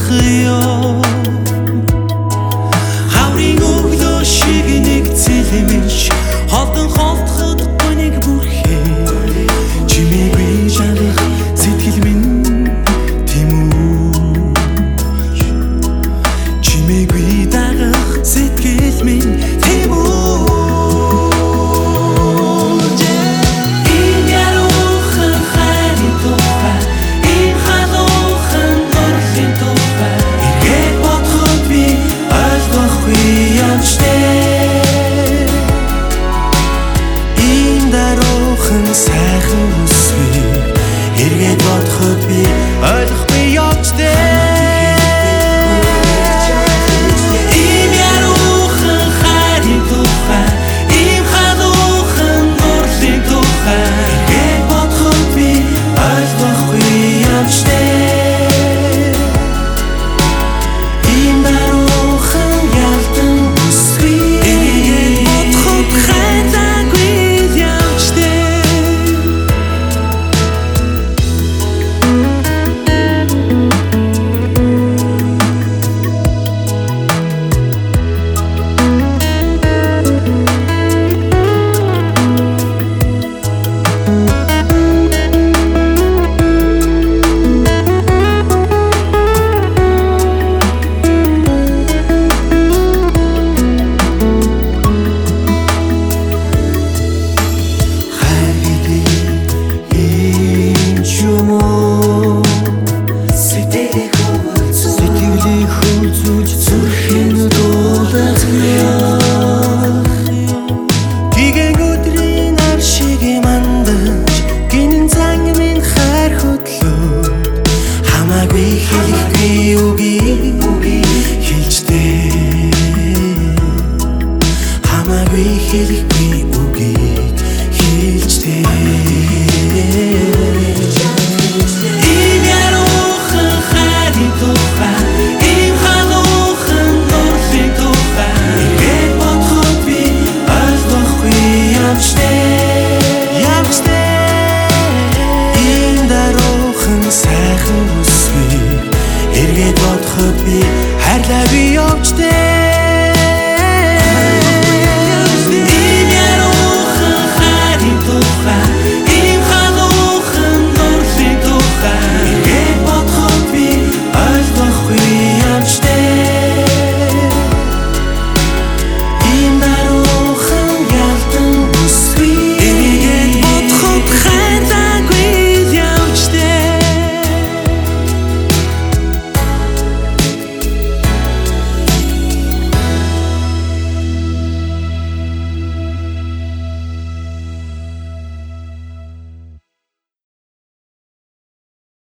ёо. Хаврын өглөө шиг нэг цэлмэж холдон холдоход гониг бүрхээ. Чимээгүй жанах сэтгэл минь тийм үү. Чимээгүй дагах сэтгэл минь тийм үү. Сайхан үсвэр эргээд бодоход би ойлгохгүй явжтэй. Ийм яруухан хайрын тухай, ийм халуухан дурлалын тухай эргээд бодоход би ойлгохгүй явжтэй. Ийм даруухан ялдан үсвэр эргээд бодоход хайрлагүй явжтэй. Сэтгэлийг хөлзүүлж зүрхэн дуулах. Гигэн өдрийн ар шиг мандаж гинэн занг минь хайр хөдлөөд хамаагүй хэлэхгүй үгийг хэлжтэй. Хамаагүй хэлэхгүй үгийг хэлжтэй. Сайхан үсвэр эргээд бодоход би хайрлаагүй явжтэй.